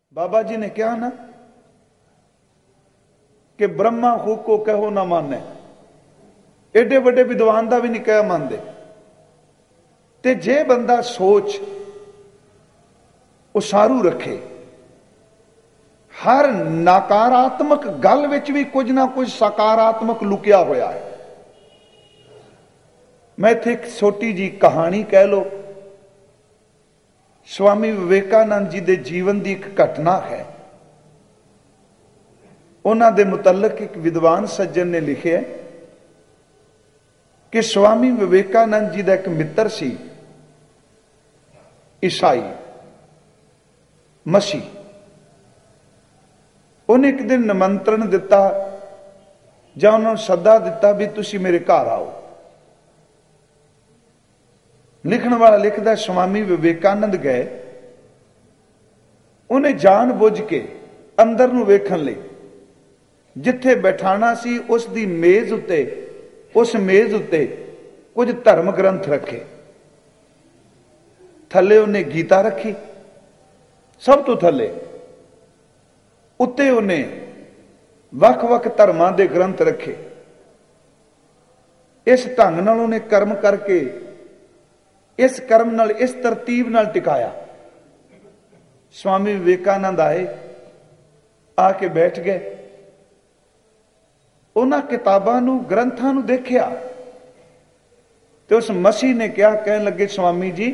बाबा जी ने कहा ना कि ब्रह्मा खूब को कहो ना माने, एडे बड़े विद्वान का भी नहीं कह मानते। ते जे बंदा सोच उसारू रखे, हर नकारात्मक गल विच भी कुछ ना कुछ सकारात्मक लुकिया होया है। मैं इत्थे एक छोटी जी कहानी कह लो, स्वामी विवेकानंद जी के जीवन की एक घटना है। उन्हां दे मुतलक एक विद्वान सज्जन ने लिखिया कि स्वामी विवेकानंद जी का एक मित्र सी, ईसाई मसीह। उन्हें एक दिन निमंत्रण दिता जां उन्होंने सदा दिता भी तुसी मेरे घर आओ। लिखण वाला लिखदा स्वामी विवेकानंद गए। उन्हें जान बुझ के अंदर नूं वेखण लई जिथे बैठाना सी उसकी मेज उत्ते, उस मेज उत्ते कुछ धर्म ग्रंथ रखे। थले उन्हें गीता रखी, सब तो थले उत्ते उन्हें वख-वख धर्मां दे ग्रंथ रखे। इस ढंग नाल उन्हें कर्म करके इस कर्म नाल इस तरतीब नाल टिकाया। स्वामी विवेकानंद आए, आके बैठ गए। उन्हां किताबां नूं ग्रंथां नूं देखिया ते उस मसीह ने कहा, कहन लगे स्वामी जी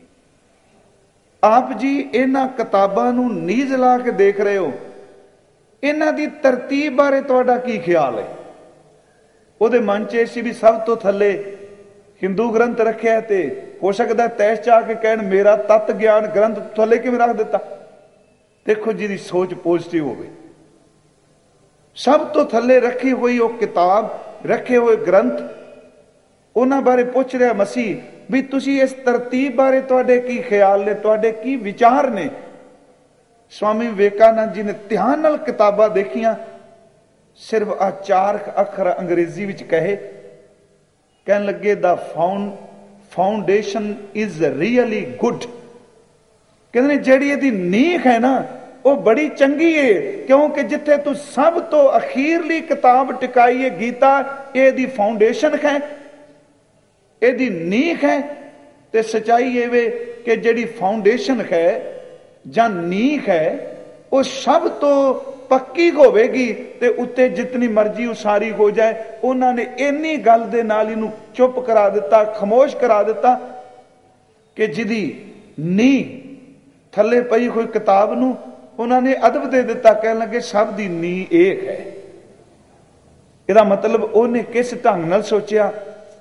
आप जी इन्हां किताबां नूं नीज ला के देख रहे हो, इन्हां दी तरतीब बारे तुहाडा की ख्याल है? उहदे मन च सी भी सब तो थले हिंदू ग्रंथ रखे ते हो सकता तैश च आके कहन मेरा तत्त ज्ञान ग्रंथ थले किवें रख दिता। देखो जी दी सोच पॉजिटिव होवे। सब तो थले रखी हुई वो किताब, रखे हुए ग्रंथ, उन्हां बारे पूछ रहा मसीह भी तुसी इस तरतीब बारे तुहाडे की ख्याल ने, तुहाडे की विचार ने? स्वामी विवेकानंद जी ने ध्यान नाल किताबां देखियां, सिर्फ आ 4 अखर अंग्रेजी विच कहे, कहन लगे the foundation is really good. कहते जिहड़ी इहदी नींह है ना वो बड़ी चंगी है, क्योंकि जिथे तू सब तो अखीरली किताब टिकाई है गीता, यह फाउंडेशन है, यदी नींह है। तो सच्चाई ये वे कि जिहड़ी फाउंडेशन है जां नींह है वो सब तो पक्की होवेगी ते उत्ते जितनी मर्जी उसारी हो जाए। उन्होंने इन्नी गल दे नाल इहनूं चुप करा दिता, खामोश करा दिता कि जिहदी नींह थले पई हुई किताब नूं उन्होंने अदब दे दिता। कह लगे सब दी नींह एक है। इहदा मतलब उन्हें किस ढंग नाल सोचिया,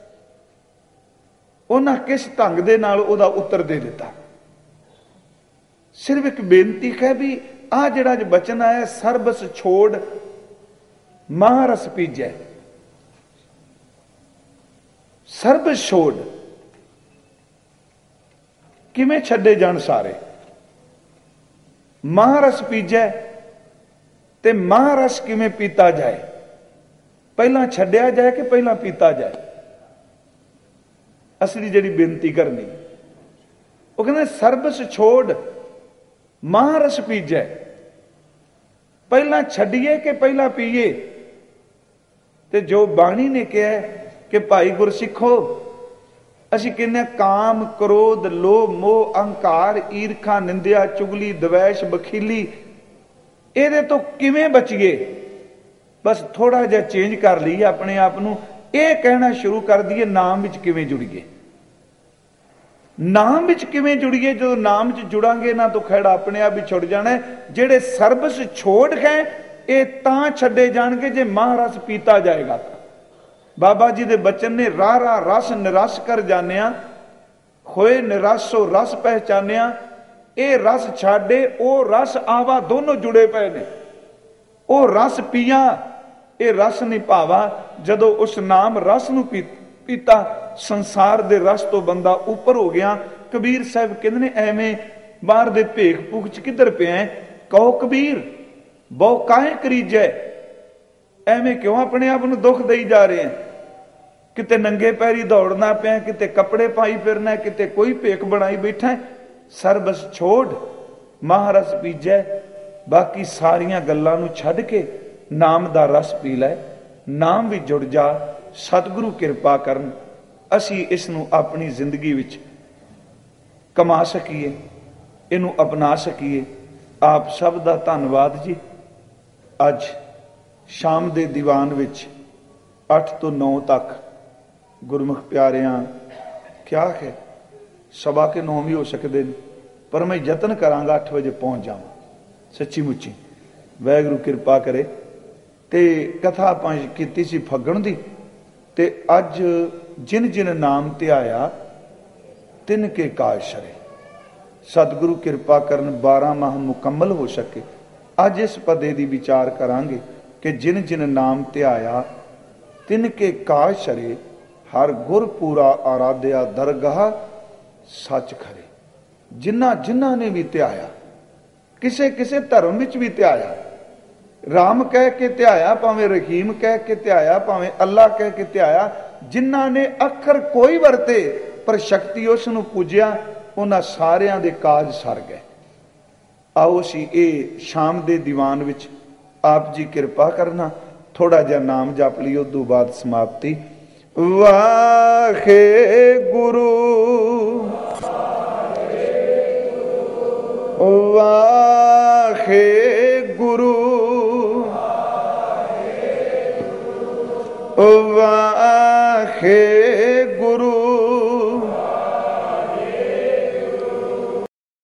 उन्हें किस ढंग दे नाल उहदा उत्तर दे दिता। सिर्फ एक बेनती है भी आ जिहड़ा बचन आया, सरबस छोड़ महारस पीजै। सरबस छोड़ किवें छड्डे जाण सारे, महारस पीजै ते महारस किवें पीता जाए? पहला छड्डिया जाए कि पहला पीता जाए? असली जिहड़ी बेनती करनी वो कहंदे सरबस छोड़ महारस पीजै। पहला छड्डिए कि पहला पीए? ते जो बाणी ने कहा कि भाई गुरसिखो असीं कहने काम, क्रोध, लोभ, मोह, अहंकार, ईर्खा, निंदिया, चुगली, द्वेष, बखीली, इहदे तो किवें बचिए? बस थोड़ा जिहा चेंज कर लईए अपने आप नूं, यह कहना शुरू कर दईए नाम विच किवें जुड़ीए। नाम विच किवें जुड़ीए? जो नाम च जुड़ांगे ना तो खैड़ा अपने आप ही छुड़ जाना है। जेड़े सरबस छोड़ गए ये तां छड्डे जाणगे जे महारस पीता जाएगा। बाबा जी दे बचन ने रारा रस निरस कर जानिया, होए निराशो रस पहचानिया। ये रस छाड़े ओ रस आवा, दोनों जुड़े पे ने। ओ रस पिया, ये रस नहीं भावा। जदों उस नाम रस नूं पीता, संसार दे रस तो बंदा ऊपर हो गया। कबीर साहब कहते ने एवें बाहर दे भेख भूख च किधर पिया है? कहो कबीर बहु काहे करीजै, एवें क्यों अपने आप नूं दुख देई जा रहे हैं? किते नंगे पैरी दौड़ना पिया, किते कपड़े पाई फिरना, किते कोई भेख बनाई बैठा है। सरबस छोड़ महारस पीजै। बाकी सारियां गल्लां नूं छड्ड के नाम दा रस पी लै, नाम भी जुड़ जा। सतगुरु किरपा करन असी इस नूं अपनी जिंदगी विच कमा सकीए, इनू अपना सकीए। आप सब दा धन्नवाद जी। अज शाम दे दीवान विच 8 ਤੋਂ 9 तक गुरमुख प्यारियां क्या है, 9:15 भी हो सकते हैं, पर मैं यतन करांगा 8 बजे पहुंच जावां। सच्ची मुच्ची वाहिगुरू किरपा करे। ते कथा आपां कीती सी फग्गण दी, ते अज जिन जिन नाम ध्याया तिन के काज शरे। सतगुरु किरपा करन 12 माह मुकम्मल हो सके। अज इस पदे दी विचार करांगे कि जिन जिन नाम ध्याया तिन के काज शरे, हर गुर पूरा आराध्या दरगाह सच खरे। जिन्ना जिन्ना ने भी ध्याया, किसे किसे धर्म विच भी ध्याया, राम कह के ध्याया, भावें रहीम कह के ध्याया, भावें अल्लाह कह के ध्याया, जिन्ना ने अखर कोई वरते पर शक्ति उस नूं पूजिया, उन्हां सारियां दे काज सर गए। आओ असीं ये शाम दे दीवान विच आप जी किरपा करना थोड़ा जिहा नाम जप लईए, उस तों बाद समाप्ति। वाहे गुरु वाहे गुरु वाहे